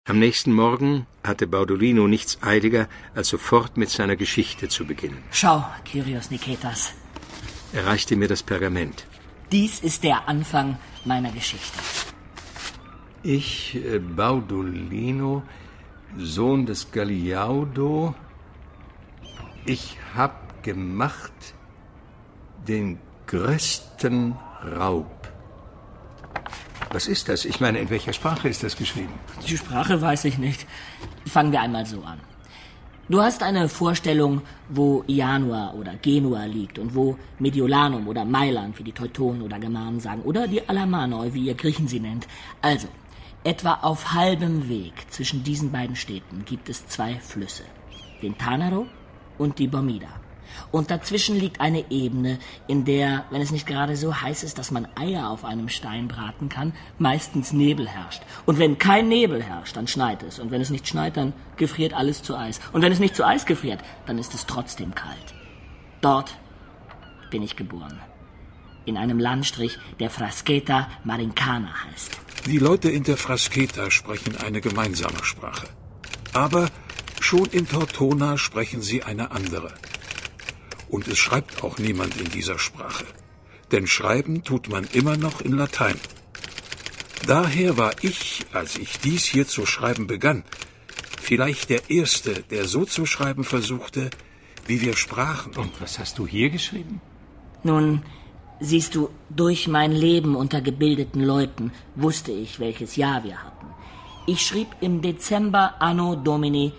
Am nächsten Morgen hatte Baudolino nichts eiliger, als sofort mit seiner Geschichte zu beginnen. Schau, Kyrios Niketas. Er reichte mir das Pergament. Dies ist der Anfang meiner Geschichte. Ich, Baudolino, Sohn des Galiaudo, ich hab gemacht den größten Raub. Was ist das? Ich meine, in welcher Sprache ist das geschrieben? Die Sprache weiß ich nicht. Fangen wir einmal so an. Du hast eine Vorstellung, wo Ianua oder Genua liegt und wo Mediolanum oder Mailand, wie die Teutonen oder Germanen sagen, oder die Alamanoi, wie ihr Griechen sie nennt. Also, etwa auf halbem Weg zwischen diesen beiden Städten gibt es zwei Flüsse, den Tanaro und die Bormida. Und dazwischen liegt eine Ebene, in der, wenn es nicht gerade so heiß ist, dass man Eier auf einem Stein braten kann, meistens Nebel herrscht. Und wenn kein Nebel herrscht, dann schneit es. Und wenn es nicht schneit, dann gefriert alles zu Eis. Und wenn es nicht zu Eis gefriert, dann ist es trotzdem kalt. Dort bin ich geboren. In einem Landstrich, der Frasqueta Marincana heißt. Die Leute in der Frasqueta sprechen eine gemeinsame Sprache. Aber schon in Tortona sprechen sie eine andere. Und es schreibt auch niemand in dieser Sprache. Denn schreiben tut man immer noch in Latein. Daher war ich, als ich dies hier zu schreiben begann, vielleicht der Erste, der so zu schreiben versuchte, wie wir sprachen. Und was hast du hier geschrieben? Nun, siehst du, durch mein Leben unter gebildeten Leuten wusste ich, welches Jahr wir hatten. Ich schrieb im Dezember Anno Domini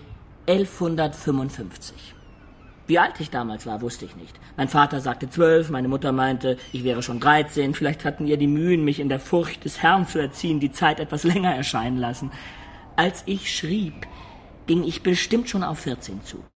1155. Wie alt ich damals war, wusste ich nicht. Mein Vater sagte 12, meine Mutter meinte, ich wäre schon 13. Vielleicht hatten ihr die Mühen, mich in der Furcht des Herrn zu erziehen, die Zeit etwas länger erscheinen lassen. Als ich schrieb, ging ich bestimmt schon auf 14 zu.